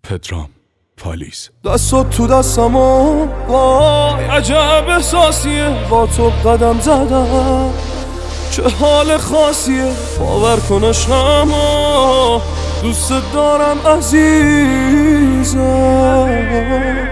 پدرام پالیز. دستات تو دستمو وای عجب احساسیه، با تو قدم زدم چه حال خاصیه، باور کن عشقمو دوست دارم عزیزم.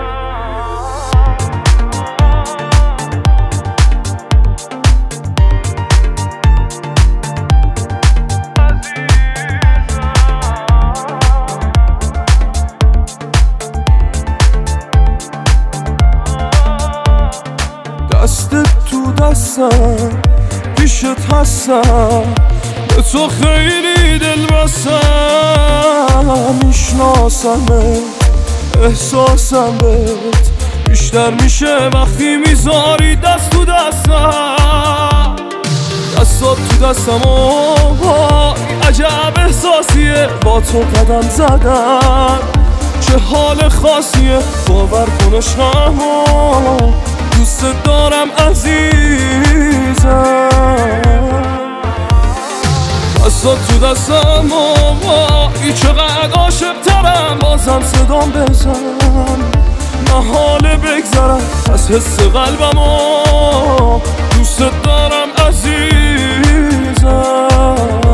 دستت تو دستم پیشت هستم، به تو خیلی دل بستم، میشناسمت احساسم بهت بیشتر میشه وقتی میذاری دست تو دستم. دستات تو دستم وای عجب احساسیه، با تو قدم زدم چه حال خاصیه، باور کن عشقمو دوست دارم عزیزم. دستات تو دستم وای چقدر عاشق ترم، بازم صدام بزن محاله بگذرم از حس قلبمو دوست دارم عزیزم.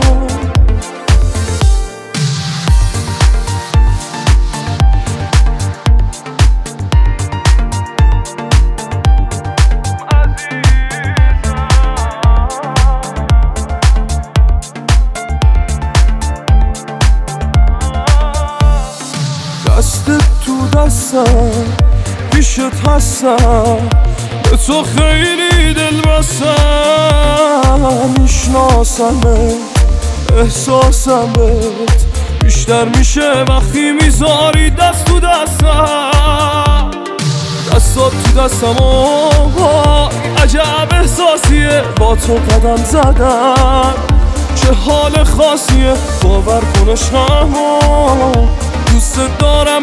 دستت تو دستم پیشت هستم، به تو خیلی دل بستم، میشناسمت احساسم بهت بیشتر میشه وقتی میذاری دست تو دستم. دستات تو دستم وای عجب احساسیه، با تو قدم زدم چه حال خاصیه، باور کن عشقمو دوست دارم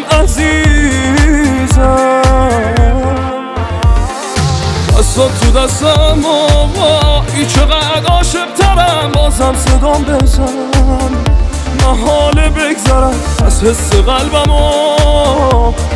عزیزم. دستات تو دستم وای چقدر عاشق ترم، بازم صدام بزن محاله بگذرم از حس قلبمو